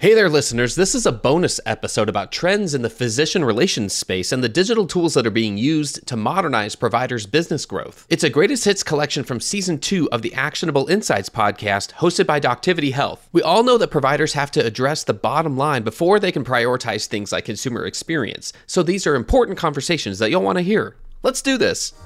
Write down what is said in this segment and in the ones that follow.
Hey there, listeners. This is a bonus episode about trends in the physician relations space and the digital tools that are being used to modernize providers' business growth. It's a greatest hits collection from Season 2 of the Actionable Insights podcast hosted by Doctivity Health. We all know that providers have to address the bottom line before they can prioritize things like consumer experience. So these are important conversations that you'll want to hear. Let's do this.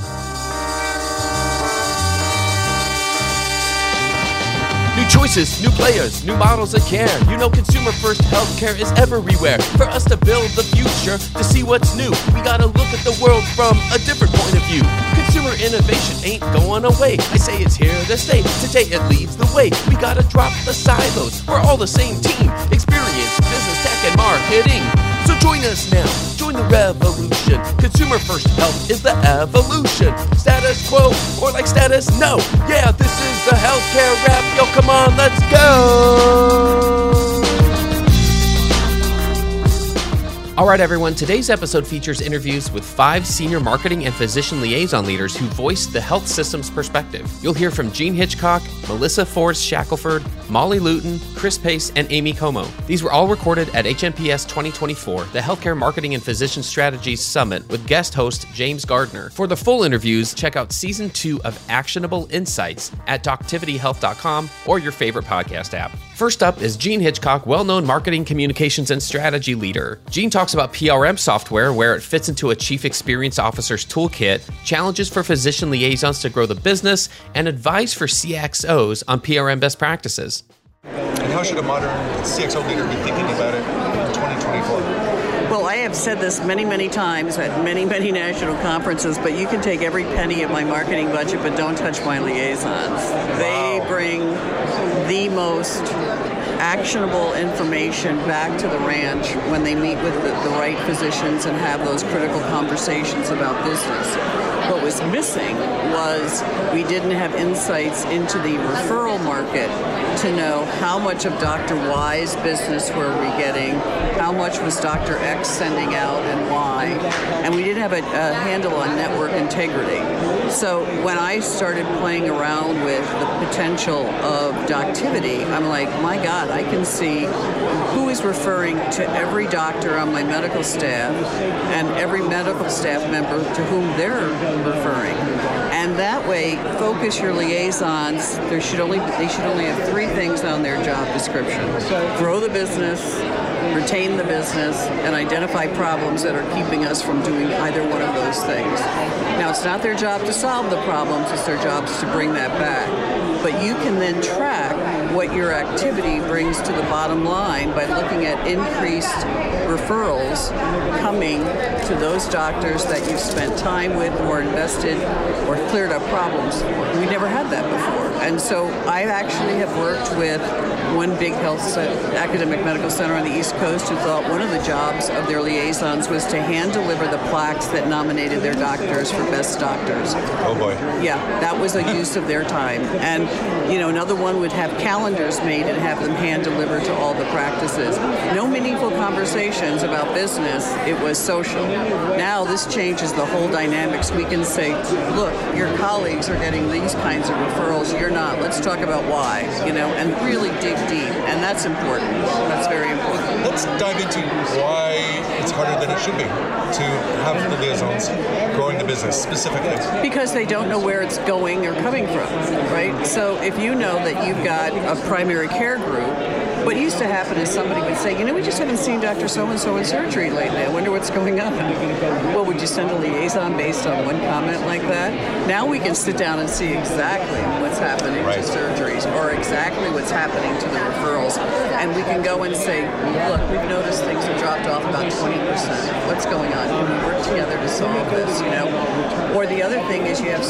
New choices, new players, new models of care. You know consumer first healthcare is everywhere. For us to build the future, to see what's new, we gotta look at the world from a different point of view. Consumer innovation ain't going away. I say it's here to stay. Today it leads the way. We gotta drop the silos. We're all the same team. Experience, business, tech, and marketing. So join us now. Join the revolution. Consumer first health is the evolution. Status quo or like status no. Yeah, this is the healthcare rap. Yo, come on, let's go. All right, everyone. Today's episode features interviews with 5 senior marketing and physician liaison leaders who voice the health system's perspective. You'll hear from Gene Hitchcock, Melissa Forrest Shackelford, Molly Luton, Chris Pace, and Amy Como. These were all recorded at HMPS 2024, the Healthcare Marketing and Physician Strategies Summit, with guest host James Gardner. For the full interviews, check out Season 2 of Actionable Insights at doctivityhealth.com or your favorite podcast app. First up is Gene Hitchcock, well-known marketing, communications, and strategy leader. Gene talks about PRM software, where it fits into a chief experience officer's toolkit, challenges for physician liaisons to grow the business, and advice for CXOs on PRM best practices. And how should a modern CXO leader be thinking about it in 2024? Well, I have said this many, many times at many, many national conferences, but you can take every penny of my marketing budget, but don't touch my liaisons. They bring the most actionable information back to the ranch when they meet with the right physicians and have those critical conversations about business. What was missing was we didn't have insights into the referral market to know how much of Dr. Y's business were we getting, how much was Dr. X sending out and why, and we didn't have a handle on network integrity. So when I started playing around with the potential of Doctivity, I'm like, my God, I can see who is referring to every doctor on my medical staff and every medical staff member to whom they're referring. And that way, focus your liaisons. They should only have 3 things on their job description: grow the business, retain the business, and identify problems that are keeping us from doing either one of those things. Now, it's not their job to solve the problems, it's their job to bring that back. But you can then track what your activity brings to the bottom line by looking at increased referrals coming to those doctors that you've spent time with or invested or cleared up problems. We never had that before. And so I actually have worked with one big academic medical center on the East Coast who thought one of the jobs of their liaisons was to hand deliver the plaques that nominated their doctors for best doctors. Oh boy. Yeah, that was a use of their time. And another one would have calendars made and have them hand delivered to all the practices. No meaningful conversations about business, it was social. Now this changes the whole dynamics. We can say, look, your colleagues are getting these kinds of referrals, you're not. Let's talk about why, and really dig deep. And that's important. That's very important. Let's dive into why it's harder than it should be to have the liaisons growing the business specifically. Because they don't know where it's going or coming from, right? So if you know that you've got a primary care group, what used to happen is somebody would say, we just haven't seen Dr. So-and-so in surgery lately. I wonder what's going on. Well, would you send a liaison based on one comment like that? Now we can sit down and see exactly what's happening to surgeries or exactly what's happening to the referrals. And we can go and say, look, we've noticed things have dropped off about 20%. What's going on? Can we work together to solve this, Or the other thing is you have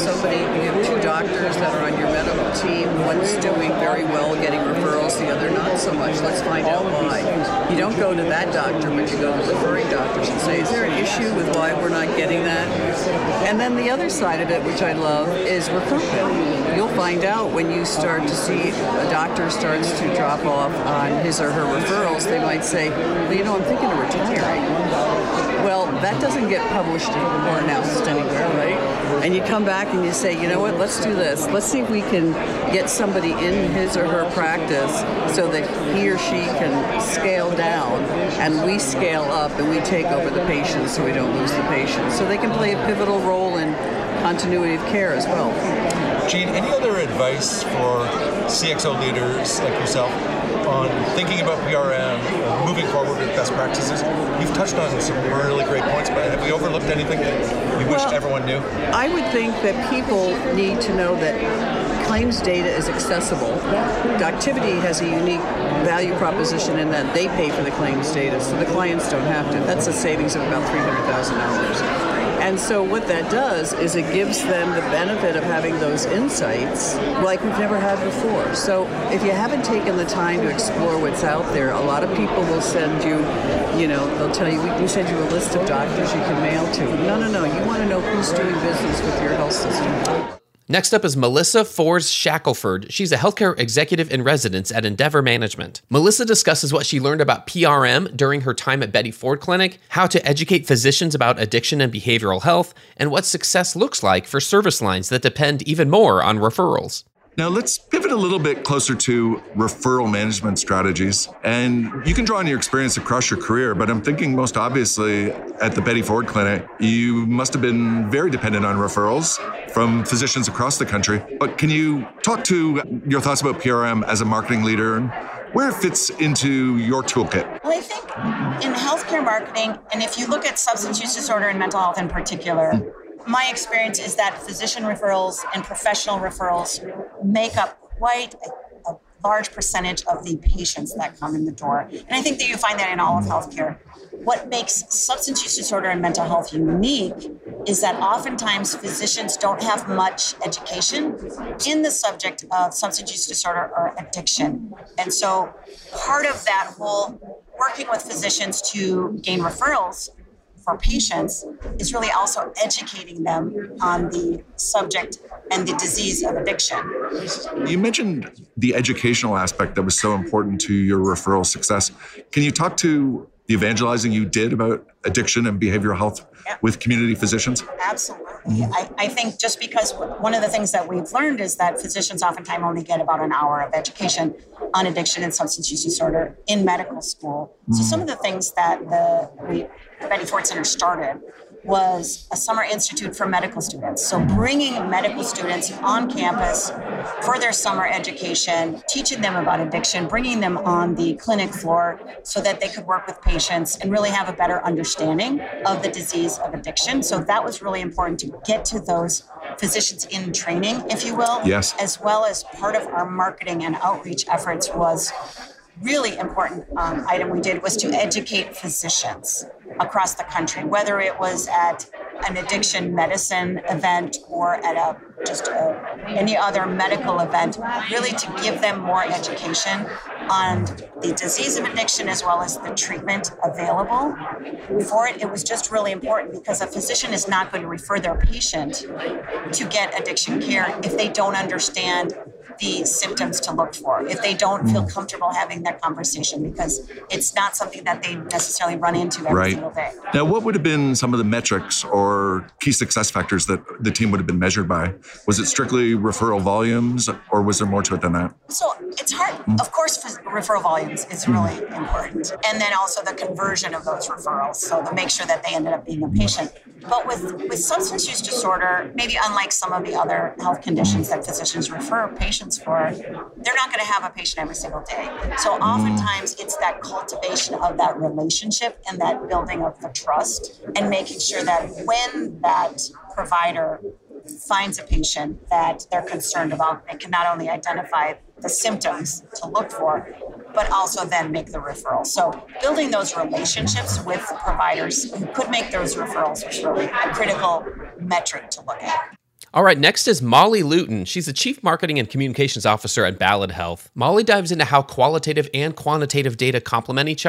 2 doctors that are on your medical team. One's doing very well getting referrals, the other not so much. Let's find out why. You don't go to that doctor, but you go to referring doctors and say, is there an issue with why we're not getting that? And then the other side of it, which I love, is recruitment. You'll find out when you start to see a doctor starts to drop off on his or her referrals, they might say, well, I'm thinking of retiring. Well, that doesn't get published or announced anywhere, right? And you come back and you say, you know what, let's do this. Let's see if we can get somebody in his or her practice so that he or she can scale down and we scale up and we take over the patients so we don't lose the patients. So they can play a pivotal role in continuity of care as well. Jean, any other advice for CXO leaders like yourself on thinking about PRM, moving forward with best practices? You've touched on some really great points, but have we overlooked anything that you wish everyone knew? I would think that people need to know that claims data is accessible. Doximity has a unique value proposition in that they pay for the claims data, so the clients don't have to. That's a savings of about $300,000. And so what that does is it gives them the benefit of having those insights like we've never had before. So if you haven't taken the time to explore what's out there, a lot of people will send you, they'll tell you, we can send you a list of doctors you can mail to. No. You want to know who's doing business with your health system. Next up is Melissa Forss Shackelford. She's a healthcare executive in residence at Endeavor Management. Melissa discusses what she learned about PRM during her time at Betty Ford Clinic, how to educate physicians about addiction and behavioral health, and what success looks like for service lines that depend even more on referrals. Now let's pivot a little bit closer to referral management strategies. And you can draw on your experience across your career, but I'm thinking most obviously at the Betty Ford Clinic, you must have been very dependent on referrals from physicians across the country. But can you talk to your thoughts about PRM as a marketing leader and where it fits into your toolkit? Well, I think in healthcare marketing, and if you look at substance use disorder and mental health in particular, my experience is that physician referrals and professional referrals make up quite a large percentage of the patients that come in the door. And I think that you find that in all of healthcare. What makes substance use disorder and mental health unique is that oftentimes physicians don't have much education in the subject of substance use disorder or addiction. And so part of that whole working with physicians to gain referrals for patients is really also educating them on the subject and the disease of addiction. You mentioned the educational aspect that was so important to your referral success. Can you talk to the evangelizing you did about addiction and behavioral health with community physicians? Absolutely. I think just because one of the things that we've learned is that physicians oftentimes only get about an hour of education on addiction and substance use disorder in medical school. So some of the things that the Betty Ford Center started was a summer institute for medical students. So bringing medical students on campus for their summer education, teaching them about addiction, bringing them on the clinic floor so that they could work with patients and really have a better understanding of the disease of addiction. So that was really important to get to those physicians in training, if you will. Yes. As well as part of our marketing and outreach efforts was really important item we did was to educate physicians across the country, whether it was at an addiction medicine event or at any other medical event, really to give them more education on the disease of addiction as well as the treatment available for it. It was just really important because a physician is not going to refer their patient to get addiction care if they don't understand the symptoms to look for, if they don't feel comfortable having that conversation, because it's not something that they necessarily run into every single day. Now, what would have been some of the metrics or key success factors that the team would have been measured by? Was it strictly referral volumes, or was there more to it than that? So it's hard. Of course, referral volumes is really important. And then also the conversion of those referrals, so to make sure that they ended up being a patient. But with substance use disorder, maybe unlike some of the other health conditions that physicians refer patients for, they're not going to have a patient every single day. So oftentimes it's that cultivation of that relationship and that building of the trust and making sure that when that provider finds a patient that they're concerned about, they can not only identify the symptoms to look for, but also then make the referral. So building those relationships with providers who could make those referrals was really a critical metric to look at. All right, next is Molly Luton. She's the Chief Marketing and Communications Officer at Ballad Health. Molly dives into how qualitative and quantitative data complement each other,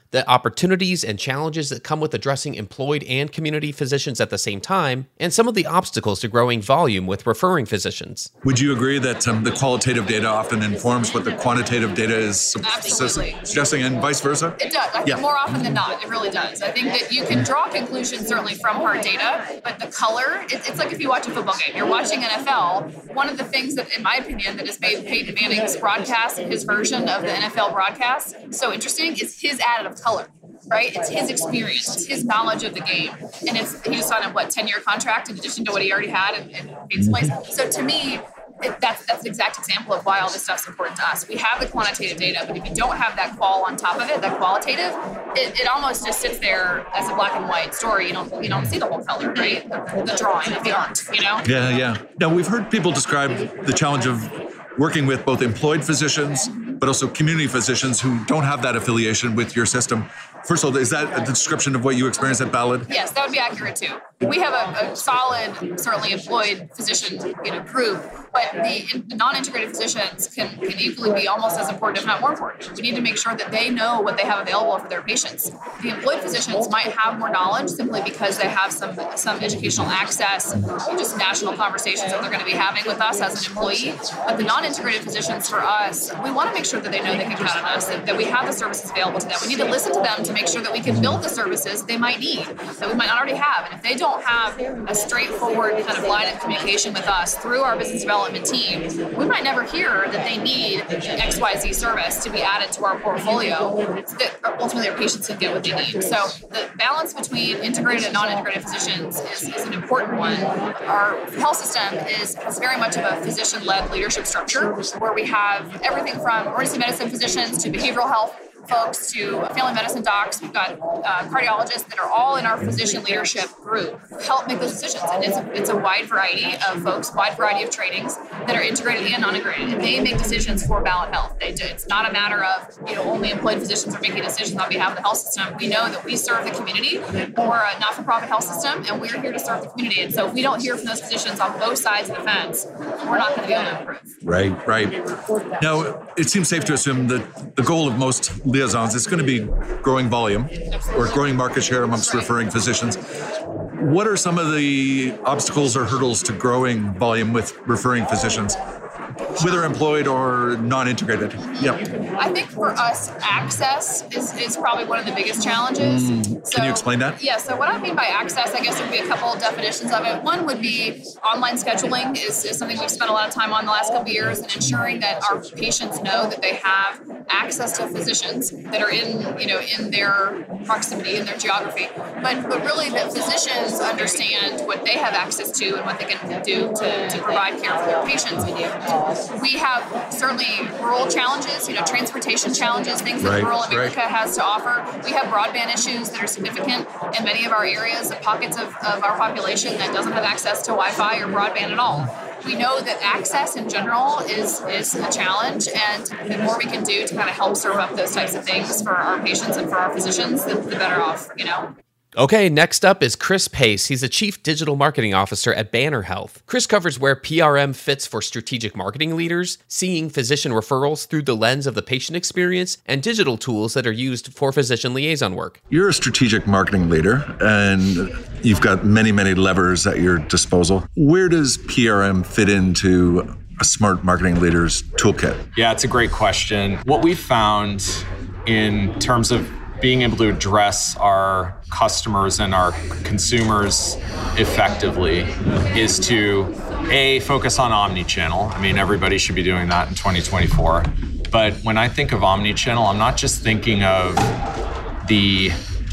the opportunities and challenges that come with addressing employed and community physicians at the same time, and some of the obstacles to growing volume with referring physicians. Would you agree that the qualitative data often informs what the quantitative data is suggesting, and vice versa? It does. I think more often than not, it really does. I think that you can draw conclusions certainly from hard data, but the color, it's like if you watch a football game. You're watching NFL. One of the things that, in my opinion, that has made Peyton Manning's broadcast and his version of the NFL broadcast so interesting is his additive color. Right? It's his experience, it's his knowledge of the game. And he just signed a 10-year contract in addition to what he already had in Peyton's place. So to me, that's the exact example of why all this stuff's important to us. We have the quantitative data, but if you don't have that qual on top of it, that qualitative, it almost just sits there as a black and white story. You don't see the whole color, right? The drawing of the art, Yeah. Now, we've heard people describe the challenge of working with both employed physicians, but also community physicians who don't have that affiliation with your system. First of all, is that a description of what you experienced at Ballad? Yes, that would be accurate too. We have a solid, certainly employed physician group, but the non-integrated physicians can equally be almost as important, if not more important. We need to make sure that they know what they have available for their patients. The employed physicians might have more knowledge simply because they have some educational access, just national conversations that they're going to be having with us as an employee. But the non-integrated physicians, for us, we want to make sure that they know they can count on us, that we have the services available to them. We need to listen to them to make sure that we can build the services they might need, that we might not already have. And if they don't have a straightforward kind of line of communication with us through our business development team, we might never hear that they need an XYZ service to be added to our portfolio that ultimately our patients can get what they need. So the balance between integrated and non-integrated physicians is an important one. Our health system is very much of a physician-led leadership structure where we have everything from emergency medicine physicians to behavioral health folks to family medicine docs. We've got cardiologists that are all in our physician leadership group help make those decisions. And it's a wide variety of folks, wide variety of trainings that are integrated and non-integrated. And they make decisions for Ballad Health. They do. It's not a matter of only employed physicians are making decisions on behalf of the health system. We know that we serve the community. We're a not-for-profit health system, and we're here to serve the community. And so if we don't hear from those physicians on both sides of the fence, we're not going to be able to improve. Right. Now, it seems safe to assume that the goal of most liaisons is going to be growing volume or growing market share amongst referring physicians. What are some of the obstacles or hurdles to growing volume with referring physicians, whether employed or non-integrated? Yep. I think for us, access is probably one of the biggest challenges. Can you explain that? Yeah, so what I mean by access, I guess would be a couple of definitions of it. One would be online scheduling is something we've spent a lot of time on the last couple of years, and ensuring that our patients know that they have access to physicians that are in their proximity, in their geography. But really that physicians understand what they have access to and what they can do to provide care for their patients. We have certainly rural challenges, transportation challenges, things that rural America has to offer. We have broadband issues that are significant in many of our areas, pockets of our population that doesn't have access to Wi-Fi or broadband at all. We know that access in general is a challenge, and the more we can do to kind of help serve up those types of things for our patients and for our physicians, the better off, Okay, next up is Chris Pace. He's the Chief Digital Marketing Officer at Banner Health. Chris covers where PRM fits for strategic marketing leaders, seeing physician referrals through the lens of the patient experience, and digital tools that are used for physician liaison work. You're a strategic marketing leader, and you've got many, many levers at your disposal. Where does PRM fit into a smart marketing leader's toolkit? Yeah, it's a great question. What we've found in terms of being able to address our customers and our consumers effectively is to, focus on omnichannel. I mean, everybody should be doing that in 2024. But when I think of omnichannel, I'm not just thinking of the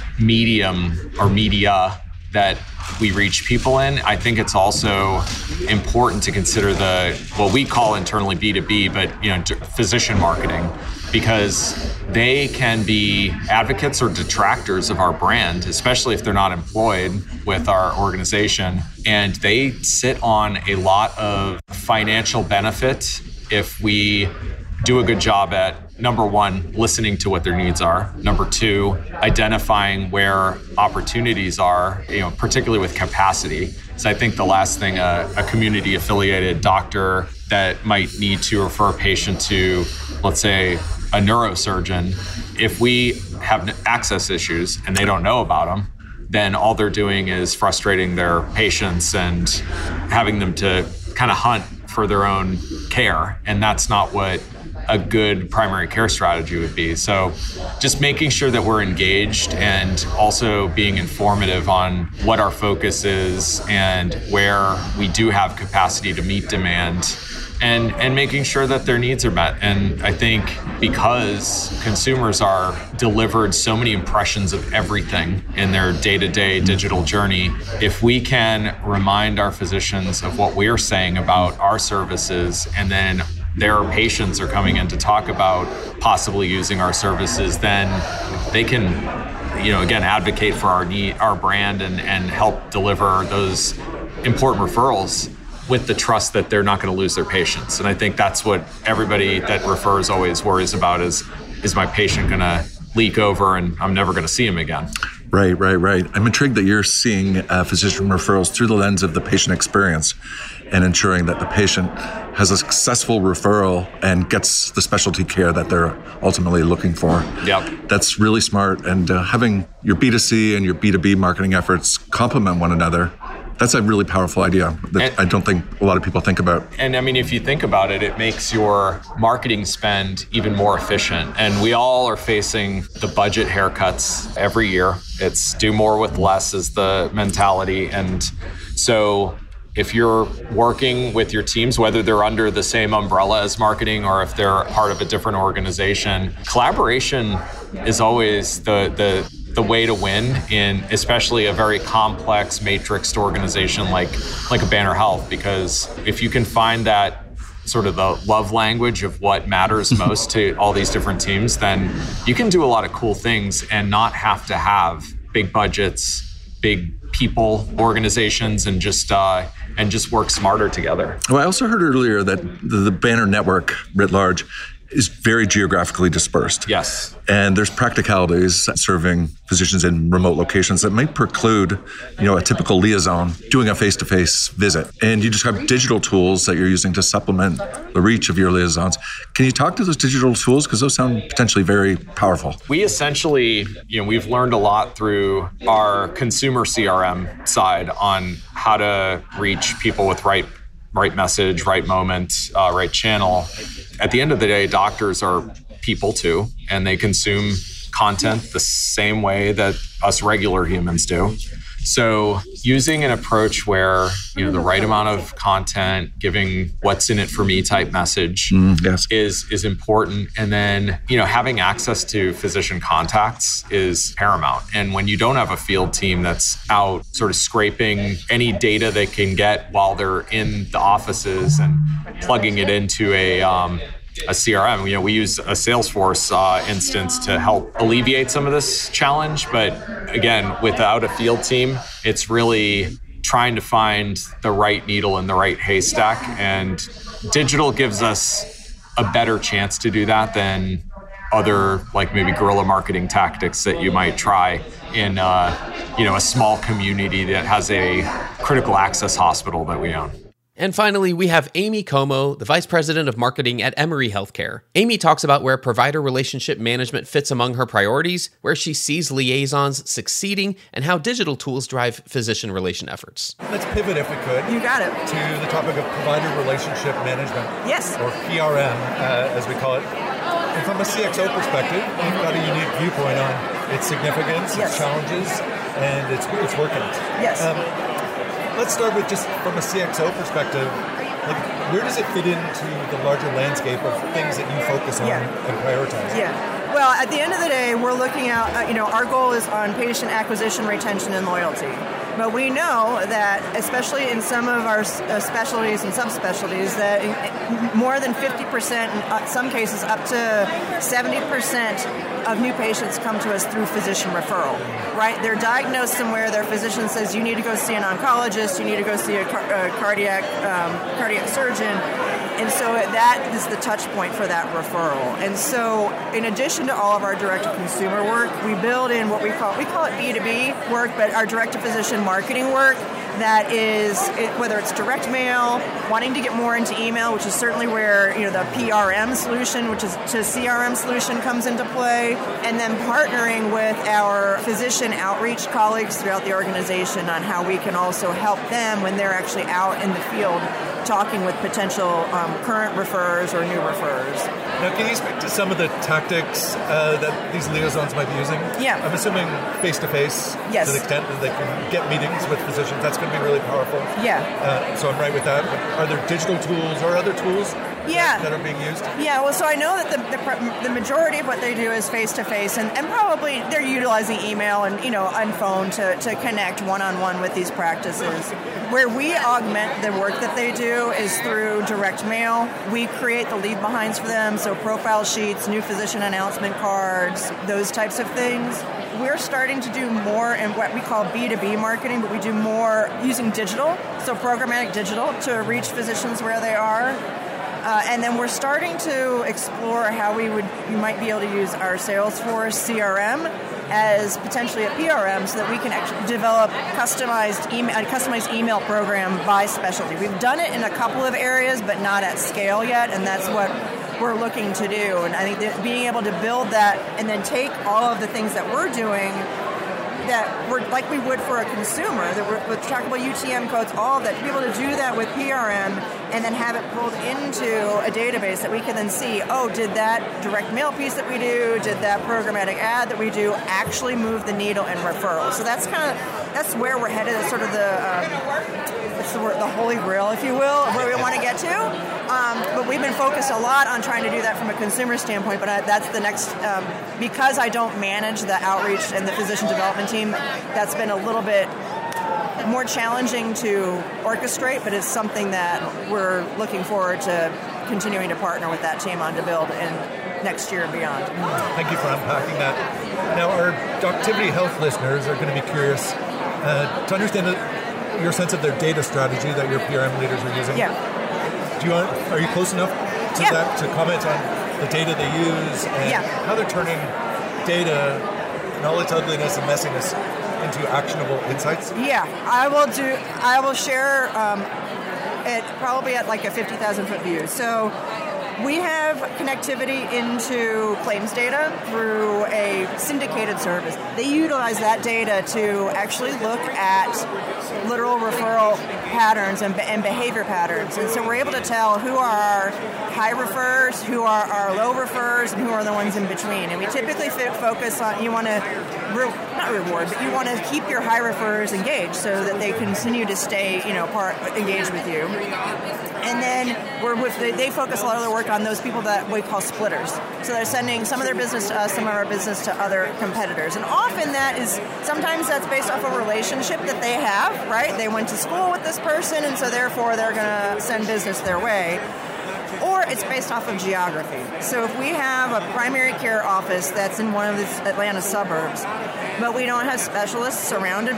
medium or media that we reach people in. I think it's also important to consider what we call internally B2B, but physician marketing, because they can be advocates or detractors of our brand, especially if they're not employed with our organization. And they sit on a lot of financial benefit if we do a good job at, number one, listening to what their needs are. Number two, identifying where opportunities are, particularly with capacity. So I think the last thing a community affiliated doctor that might need to refer a patient to, let's say, a neurosurgeon, if we have access issues and they don't know about them, then all they're doing is frustrating their patients and having them to kind of hunt for their own care. And that's not what a good primary care strategy would be. So just making sure that we're engaged and also being informative on what our focus is and where we do have capacity to meet demand, and making sure that their needs are met. And I think because consumers are delivered so many impressions of everything in their day-to-day digital journey, if we can remind our physicians of what we're saying about our services, and then their patients are coming in to talk about possibly using our services, then they can, again, advocate for our brand and help deliver those important referrals with the trust that they're not going to lose their patients. And I think that's what everybody that refers always worries about is my patient going to leak over and I'm never going to see him again? Right. I'm intrigued that you're seeing physician referrals through the lens of the patient experience and ensuring that the patient has a successful referral and gets the specialty care that they're ultimately looking for. Yep. That's really smart. And having your B2C and your B2B marketing efforts complement one another, that's a really powerful idea that I don't think a lot of people think about. And I mean, if you think about it, it makes your marketing spend even more efficient. And we all are facing the budget haircuts every year. It's do more with less is the mentality. And so if you're working with your teams, whether they're under the same umbrella as marketing or if they're part of a different organization, collaboration is always the way to win in especially a very complex matrixed organization like a Banner Health, because if you can find that sort of the love language of what matters most to all these different teams, then you can do a lot of cool things and not have to have big budgets, big people, organizations, and just work smarter together. Well, I also heard earlier that the Banner network writ large is very geographically dispersed. Yes. And there's practicalities serving physicians in remote locations that might preclude, a typical liaison doing a face-to-face visit. And you describe digital tools that you're using to supplement the reach of your liaisons. Can you talk to those digital tools? Because those sound potentially very powerful. We essentially, we've learned a lot through our consumer CRM side on how to reach people with right message, right moment, right channel. At the end of the day, doctors are people too, and they consume content the same way that us regular humans do. So using an approach where, the right amount of content, giving what's in it for me type message is important. And then, having access to physician contacts is paramount. And when you don't have a field team that's out sort of scraping any data they can get while they're in the offices and plugging it into a CRM. We use a Salesforce instance to help alleviate some of this challenge. But again, without a field team, it's really trying to find the right needle in the right haystack. And digital gives us a better chance to do that than other, like maybe guerrilla marketing tactics that you might try in a small community that has a critical access hospital that we own. And finally, we have Amy Como, the Vice President of Marketing at Emory Healthcare. Amy talks about where provider relationship management fits among her priorities, where she sees liaisons succeeding, and how digital tools drive physician relation efforts. Let's pivot, if we could. You got it. To the topic of provider relationship management. Yes. Or PRM, as we call it. And from a CXO perspective, you've got a unique viewpoint on its significance, its challenges, and its working. Yes. Let's start with just from a CXO perspective, where does it fit into the larger landscape of things that you focus on and prioritize? Yeah. Well, at the end of the day, we're looking at, our goal is on patient acquisition, retention, and loyalty. But we know that, especially in some of our specialties and subspecialties, that more than 50%, in some cases up to 70% of new patients come to us through physician referral, right? They're diagnosed somewhere, their physician says, you need to go see an oncologist, you need to go see a cardiac surgeon. And so that is the touch point for that referral. And so in addition to all of our direct-to-consumer work, we build in what we call it B2B work, but our direct-to-physician marketing work that is, whether it's direct mail, wanting to get more into email, which is certainly where the PRM solution, which is to CRM solution, comes into play, and then partnering with our physician outreach colleagues throughout the organization on how we can also help them when they're actually out in the field talking with potential current referrers or new referrers. Now, can you speak to some of the tactics that these liaisons might be using? Yeah. I'm assuming face-to-face, yes, to the extent that they can get meetings with physicians. That's going to be really powerful. Yeah. So I'm right with that. But are there digital tools or other tools that are being used? Yeah, well, so I know that the majority of what they do is face-to-face, and probably they're utilizing email and, and phone to connect one-on-one with these practices. Where we augment the work that they do is through direct mail. We create the leave behinds for them, so profile sheets, new physician announcement cards, those types of things. We're starting to do more in what we call B2B marketing, but we do more using digital, so programmatic digital, to reach physicians where they are. And then we're starting to explore how we might be able to use our Salesforce CRM as potentially a PRM so that we can actually develop a customized email program by specialty. We've done it in a couple of areas, but not at scale yet, and that's what we're looking to do. And I think that being able to build that and then take all of the things that we're doing that we're like we would for a consumer, that we're with trackable UTM codes, all of that, to be able to do that with PRM and then have it pulled into a database that we can then see, did that direct mail piece that we do, did that programmatic ad that we do actually move the needle in referrals? So that's where we're headed. It's sort of the holy grail, if you will, of where we want to get to. But we've been focused a lot on trying to do that from a consumer standpoint, but that's the next, because I don't manage the outreach and the physician development team, that's been a little bit more challenging to orchestrate, but it's something that we're looking forward to continuing to partner with that team on to build in next year and beyond. Thank you for unpacking that. Now, our Doctivity Health listeners are going to be curious to understand your sense of their data strategy that your PRM leaders are using. Yeah. Are you close enough to that to comment on the data they use and how they're turning data and all its ugliness and messiness into actionable insights? Yeah, I will share it probably at like a 50,000 foot view. So we have connectivity into claims data through a syndicated service. They utilize that data to actually look at literal referral patterns and behavior patterns. And so we're able to tell who are our high referrers, who are our low referrers, and who are the ones in between. And we typically focus on, you want to, not reward, but you want to keep your high referrers engaged so that they continue to stay, engaged with you. And then they focus a lot of their work on those people that we call splitters. So they're sending some of their business to us, some of our business to other competitors. And often sometimes that's based off a relationship that they have, right? They went to school with this person, and so therefore they're going to send business their way. Or it's based off of geography. So if we have a primary care office that's in one of the Atlanta suburbs, but we don't have specialists surrounding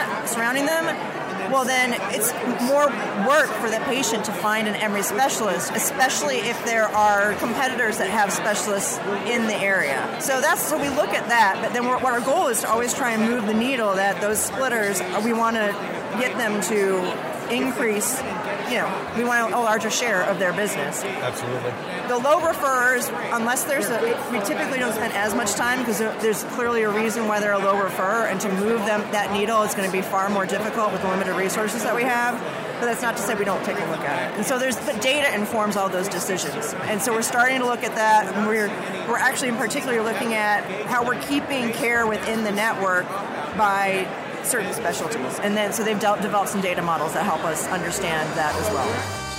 them, well then it's more work for the patient to find an Emory specialist, especially if there are competitors that have specialists in the area. So we look at that, but then what our goal is to always try and move the needle that those splitters, we want to get them to increase, we want a larger share of their business. Absolutely. The low referrers, unless we typically don't spend as much time because there's clearly a reason why they're a low referrer, and to move that needle is going to be far more difficult with the limited resources that we have. But that's not to say we don't take a look at it. And so the data informs all those decisions. And so we're starting to look at that, and we're actually in particular looking at how we're keeping care within the network by certain specialties. And then so they've developed some data models that help us understand that as well.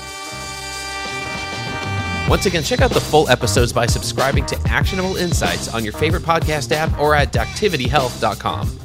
Once again, check out the full episodes by subscribing to Actionable Insights on your favorite podcast app or at doctivityhealth.com.